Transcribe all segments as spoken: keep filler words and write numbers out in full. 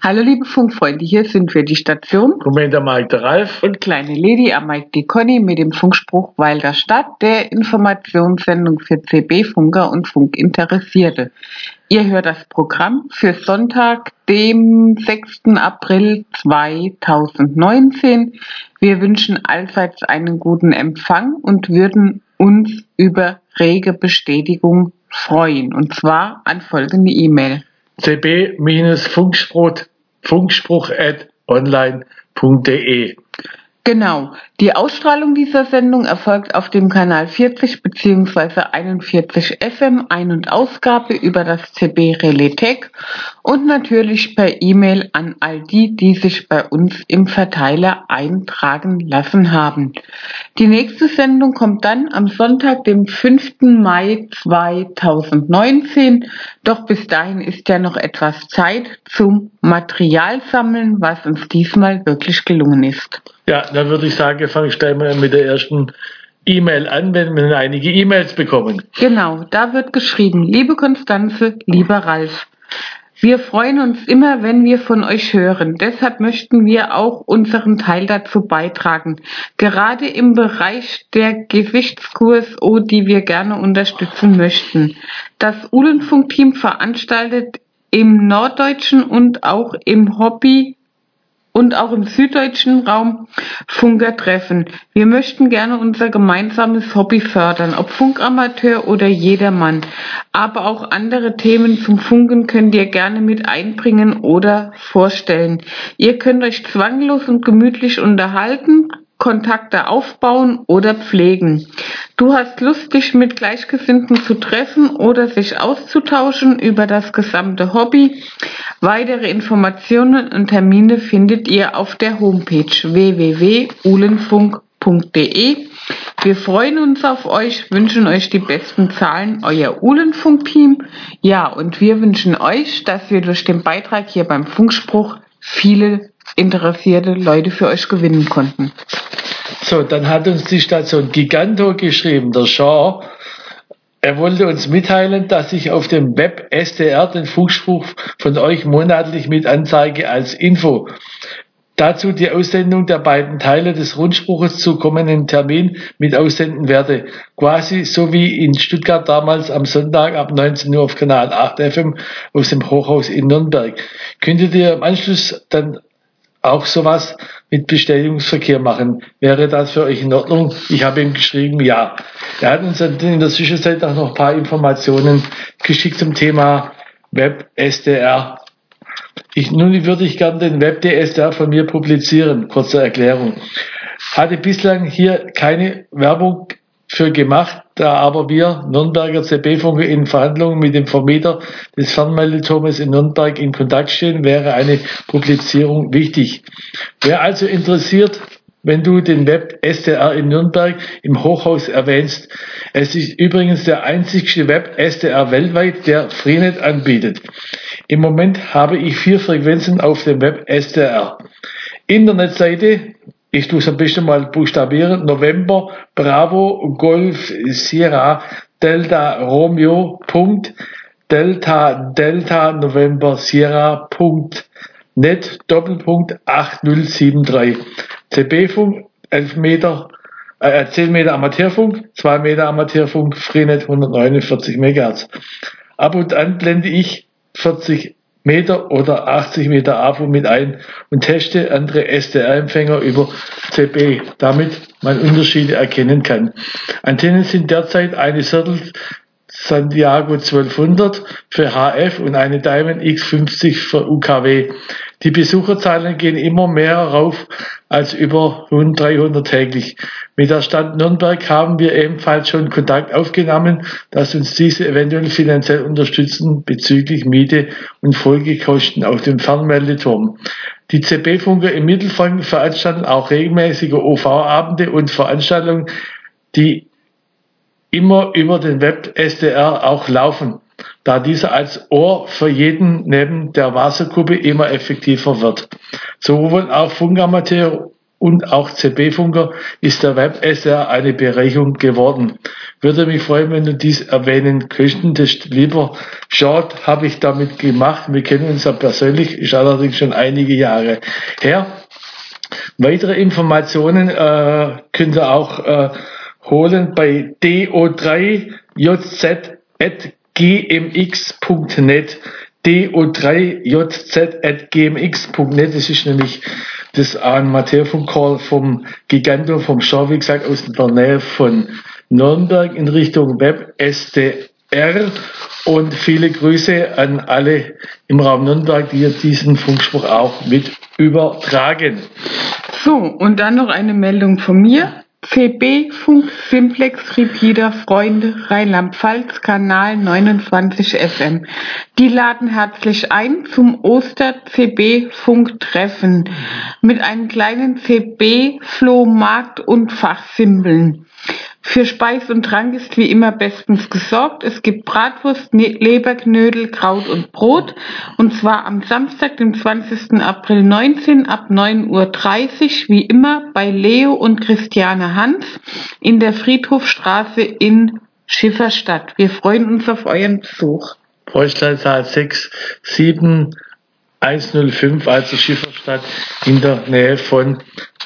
Hallo liebe Funkfreunde, hier sind wir, die Station. Moment, der Mike, der Ralf. Und kleine Lady, am Mike, die Conny mit dem Funkspruch Weil der Stadt, der Informationssendung für C B-Funker und Funkinteressierte. Ihr hört das Programm für Sonntag, dem sechsten April zweitausendneunzehn. Wir wünschen allseits einen guten Empfang und würden uns über rege Bestätigung freuen. Und zwar an folgende E-Mail. c b-funkspruch funkspruch at online punkt de. Genau. Die Ausstrahlung dieser Sendung erfolgt auf dem Kanal vierzig bzw. einundvierzig F M Ein- und Ausgabe über das C B Relais Tech und natürlich per E-Mail an all die, die sich bei uns im Verteiler eintragen lassen haben. Die nächste Sendung kommt dann am Sonntag, dem fünften Mai zweitausendneunzehn. Doch bis dahin ist ja noch etwas Zeit zum Materialsammeln, was uns diesmal wirklich gelungen ist. Ja, dann würde ich sagen, fange ich gleich mal mit der ersten E-Mail an, wenn wir einige E-Mails bekommen. Genau, da wird geschrieben: Liebe Konstanze, lieber Ralf, wir freuen uns immer, wenn wir von euch hören. Deshalb möchten wir auch unseren Teil dazu beitragen. Gerade im Bereich der Gesichtskur-O, die wir gerne unterstützen möchten. Das Uhlenfunk-Team veranstaltet im norddeutschen und auch im Hobby und auch im süddeutschen Raum Funkertreffen. Wir möchten gerne unser gemeinsames Hobby fördern, ob Funkamateur oder jedermann. Aber auch andere Themen zum Funken könnt ihr gerne mit einbringen oder vorstellen. Ihr könnt euch zwanglos und gemütlich unterhalten, Kontakte aufbauen oder pflegen. Du hast Lust, dich mit Gleichgesinnten zu treffen oder sich auszutauschen über das gesamte Hobby. Weitere Informationen und Termine findet ihr auf der Homepage w w w punkt uhlenfunk punkt de. Wir freuen uns auf euch, wünschen euch die besten Zahlen, euer Uhlenfunk-Team. Ja, und wir wünschen euch, dass wir durch den Beitrag hier beim Funkspruch viele interessierte Leute für euch gewinnen konnten. So, dann hat uns die Station Giganto geschrieben, der Shaw. Er wollte uns mitteilen, dass ich auf dem Web S D R den Funkspruch von euch monatlich mit anzeige als Info. Dazu die Aussendung der beiden Teile des Rundspruches zu kommenden Termin mit aussenden werde. Quasi so wie in Stuttgart damals am Sonntag ab neunzehn Uhr auf Kanal acht F M aus dem Hochhaus in Nürnberg. Könntet ihr im Anschluss dann auch sowas mit Bestätigungsverkehr machen? Wäre das für euch in Ordnung? Ich habe ihm geschrieben, ja. Er hat uns in der Zwischenzeit auch noch ein paar Informationen geschickt zum Thema Web S D R. Ich, nun würde ich gerne den Web S D R von mir publizieren. Kurze Erklärung. Hatte bislang hier keine Werbung für gemacht, da aber wir Nürnberger C B-Funker in Verhandlungen mit dem Vermieter des Fernmeldeturmes in Nürnberg in Kontakt stehen, wäre eine Publizierung wichtig. Wer also interessiert, wenn du den Web S D R in Nürnberg im Hochhaus erwähnst. Es ist übrigens der einzigste Web S D R weltweit, der Freenet anbietet. Im Moment habe ich vier Frequenzen auf dem Web S D R. Internetseite, ich tue es ein bisschen mal buchstabieren: November Bravo Golf Sierra Delta Romeo Punkt Delta Delta November Sierra Punkt net Doppelpunkt acht null sieben drei. C B-Funk elf Meter, äh, zehn Meter Amateurfunk, zwei Meter Amateurfunk, Freenet hundertneunundvierzig Megahertz. Ab und an blende ich vierzig Meter oder achtzig Meter A V O mit ein und teste andere S D R-Empfänger über C B, damit man Unterschiede erkennen kann. Antennen sind derzeit eine Cirtle Santiago zwölfhundert für H F und eine Diamond X fünfzig für U K W. Die Besucherzahlen gehen immer mehr rauf als über rund dreihundert täglich. Mit der Stadt Nürnberg haben wir ebenfalls schon Kontakt aufgenommen, dass uns diese eventuell finanziell unterstützen bezüglich Miete und Folgekosten auf dem Fernmeldeturm. Die C B-Funker im Mittelfranken veranstalten auch regelmäßige O V-Abende und Veranstaltungen, die immer über den Web S D R auch laufen, da dieser als Ohr für jeden neben der Wasserkuppe immer effektiver wird. Sowohl auch Funkamateur und auch C B-Funker ist der Web-S R eine Bereicherung geworden. Würde mich freuen, wenn du dies erwähnen könntest. Lieber Sean, habe ich damit gemacht. Wir kennen uns ja persönlich, ist allerdings schon einige Jahre her. Weitere Informationen äh, könnt ihr auch äh, holen bei D O drei J Z at g m x punkt net. D O drei J Z at g m x punkt net. Das ist nämlich das Amateurfunk-Call vom Giganto, vom Sean, wie gesagt, aus der Nähe von Nürnberg in Richtung Web S D R. Und viele Grüße an alle im Raum Nürnberg, die diesen Funkspruch auch mit übertragen. So, und dann noch eine Meldung von mir. C B-Funk Simplex Repeater Freunde Rheinland-Pfalz Kanal neunundzwanzig F M. Die laden herzlich ein zum Oster-C B-Funk-Treffen mit einem kleinen C B-Flohmarkt und Fachsimpeln. Für Speis und Trank ist wie immer bestens gesorgt. Es gibt Bratwurst, Leberknödel, Kraut und Brot. Und zwar am Samstag, dem zwanzigsten April neunzehn ab neun Uhr dreißig, wie immer bei Leo und Christiane Hans in der Friedhofstraße in Schifferstadt. Wir freuen uns auf euren Besuch. Postleitzahl sechs sieben eins null fünf, also Schifferstadt in der Nähe von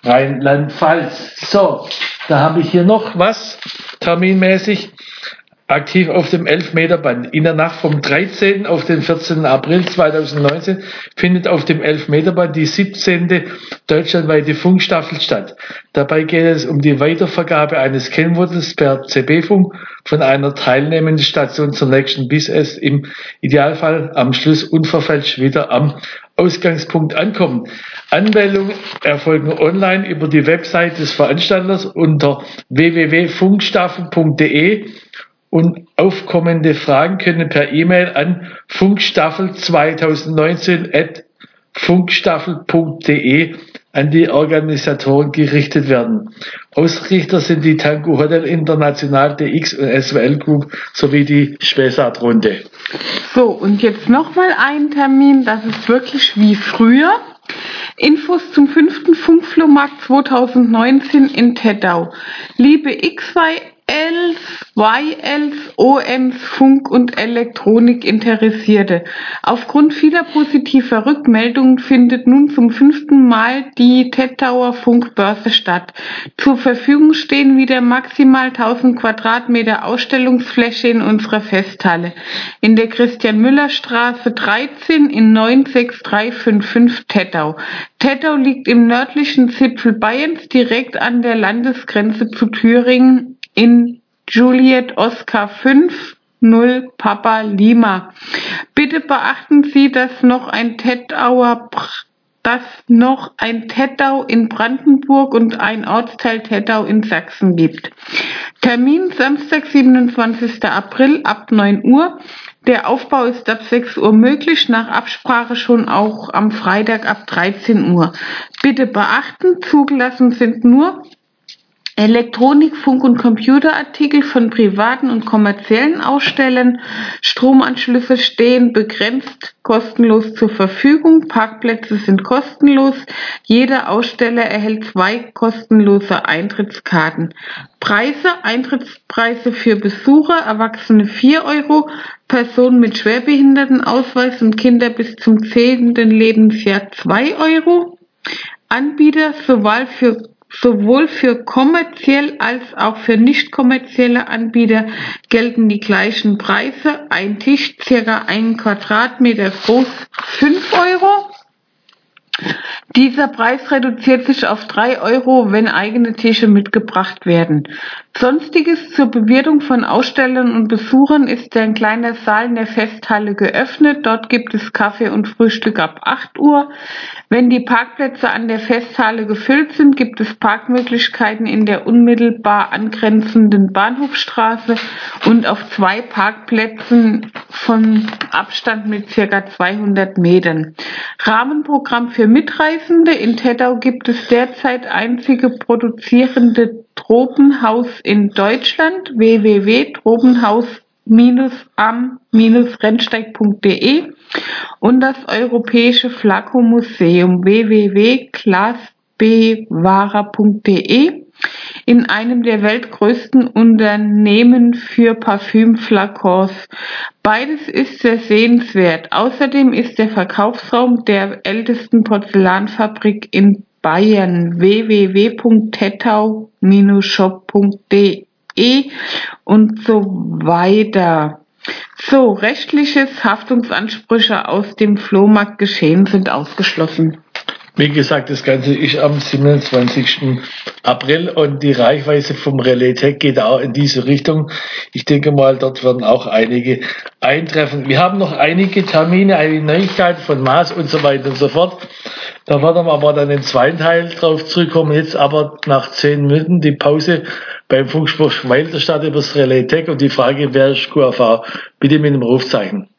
Rheinland-Pfalz. So, da habe ich hier noch was terminmäßig. Aktiv auf dem Elfmeterband. In der Nacht vom dreizehnten auf den vierzehnten April zweitausendneunzehn findet auf dem Elfmeterband die siebzehnte deutschlandweite Funkstaffel statt. Dabei geht es um die Weitervergabe eines Kennwortes per C B-Funk von einer teilnehmenden Station zur nächsten, bis es im Idealfall am Schluss unverfälscht wieder am Ausgangspunkt ankommt. Anmeldungen erfolgen online über die Website des Veranstalters unter w w w punkt funkstaffel punkt d e. Und aufkommende Fragen können per E-Mail an funkstaffel zweitausendneunzehn at funkstaffel punkt d e an die Organisatoren gerichtet werden. Ausrichter sind die Tango Hotel International, D X und S W L Group sowie die Spessart-Runde. So, und jetzt nochmal ein Termin, das ist wirklich wie früher. Infos zum fünften Funkflohmarkt zweitausendneunzehn in Tettau. Liebe X Y Ls, Y Ls, O Ms, Funk- und Elektronik-Interessierte. Aufgrund vieler positiver Rückmeldungen findet nun zum fünften Mal die Tettauer Funkbörse statt. Zur Verfügung stehen wieder maximal tausend Quadratmeter Ausstellungsfläche in unserer Festhalle in der Christian-Müller-Straße dreizehn in neun sechs drei fünf fünf Tettau. Tettau liegt im nördlichen Zipfel Bayerns direkt an der Landesgrenze zu Thüringen in Juliet Oscar fünf null Papa Lima. Bitte beachten Sie, dass noch ein Tettauer dass noch ein Tettau in Brandenburg und ein Ortsteil Tettau in Sachsen gibt. Termin Samstag, siebenundzwanzigsten April ab neun Uhr. Der Aufbau ist ab sechs Uhr möglich, nach Absprache schon auch am Freitag ab dreizehn Uhr. Bitte beachten, zugelassen sind nur Elektronik, Funk- und Computerartikel von privaten und kommerziellen Ausstellern. Stromanschlüsse stehen begrenzt kostenlos zur Verfügung. Parkplätze sind kostenlos. Jeder Aussteller erhält zwei kostenlose Eintrittskarten. Preise: Eintrittspreise für Besucher, Erwachsene vier Euro, Personen mit Schwerbehindertenausweis und Kinder bis zum zehnten Lebensjahr zwei Euro. Anbieter sowohl für Sowohl für kommerziell als auch für nicht kommerzielle Anbieter gelten die gleichen Preise. Ein Tisch, circa ein Quadratmeter groß, fünf Euro. Dieser Preis reduziert sich auf drei Euro, wenn eigene Tische mitgebracht werden. Sonstiges zur Bewirtung von Ausstellern und Besuchern ist ein kleiner Saal in der Festhalle geöffnet. Dort gibt es Kaffee und Frühstück ab acht Uhr. Wenn die Parkplätze an der Festhalle gefüllt sind, gibt es Parkmöglichkeiten in der unmittelbar angrenzenden Bahnhofstraße und auf zwei Parkplätzen von Abstand mit circa zweihundert Metern. Rahmenprogramm für Mitreisende: In Tettau gibt es derzeit einzige produzierende Tropenhaus in Deutschland, w w w punkt tropenhaus am Rennsteig punkt d e, und das Europäische Flakco Museum, w w w punkt bewahrer punkt de in einem der weltgrößten Unternehmen für Parfümflakons. Beides ist sehr sehenswert. Außerdem ist der Verkaufsraum der ältesten Porzellanfabrik in Bayern w w w punkt tettau shop punkt de und so weiter. So, rechtliches Haftungsansprüche aus dem Flohmarktgeschehen sind ausgeschlossen. Wie gesagt, das Ganze ist am siebenundzwanzigsten April und die Reichweite vom Relais Tech geht auch in diese Richtung. Ich denke mal, dort werden auch einige eintreffen. Wir haben noch einige Termine, einige Neuigkeiten von Maß und so weiter und so fort. Da werden wir aber dann im zweiten Teil drauf zurückkommen. Jetzt aber nach zehn Minuten die Pause beim Funkspruch Schweil der Stadt über das Relais Tech und die Frage, wer ist Q R V? Bitte mit dem Rufzeichen.